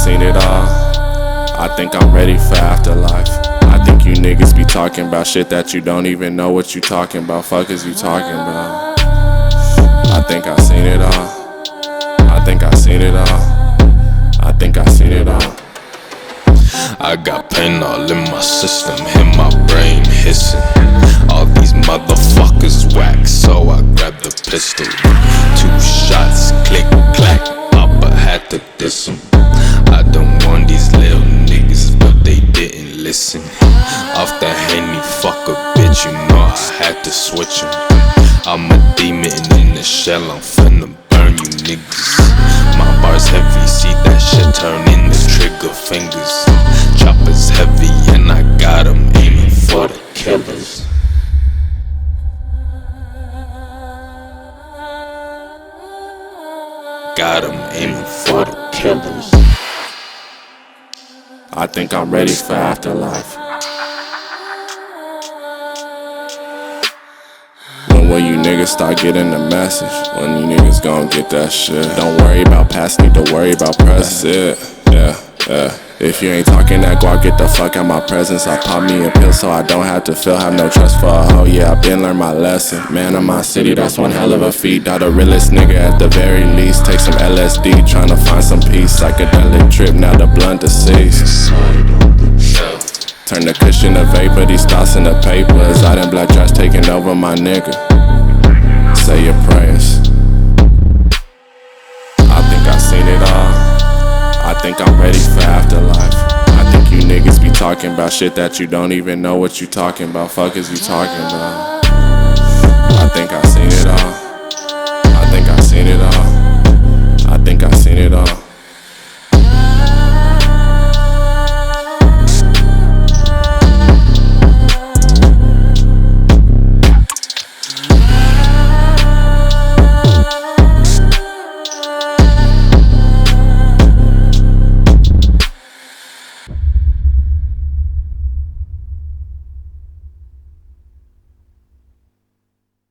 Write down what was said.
seen it all. I think I'm ready for afterlife. I think you niggas be talking about shit that you don't even know what you talking about. Fuck is you talking about? I think I seen it all. I think I seen it all. I think I seen it all. I got pain all in my system, in my brain hissing. All these motherfuckers whack, so I grabbed the pistol. 2 shots, click, clack, Papa had to diss 'em. I don't want these little niggas, but they didn't listen. Off the Henny, fuck a bitch, you know I had to switch 'em. I'm a demon in the shell, I'm finna burn you niggas. My bar's heavy, see that shit turn into trigger fingers. Chopper's heavy and I got 'em aiming for the killers. Got 'em aiming for the killers. I think I'm ready for afterlife. When will you niggas start getting the message? When you niggas gon' get that shit? Don't worry about past, need to worry about present. Yeah. If you ain't talking that guap, get the fuck out my presence. I pop me a pill so I don't have to feel, have no trust for a hoe. Yeah, I been learned my lesson. Man of my city, that's one hell of a feat. Not the realest nigga at the very least. Take some LSD, tryna find some peace. Psychedelic trip, now the blunt deceased. Turn the cushion to vapor, these thoughts in the papers. I done black trash taking over my nigga. Say your prayers. I think I seen it all. I think I'm ready for afterlife. I think you niggas be talking about shit that you don't even know what you talking about. Fuck is you talking about? I think I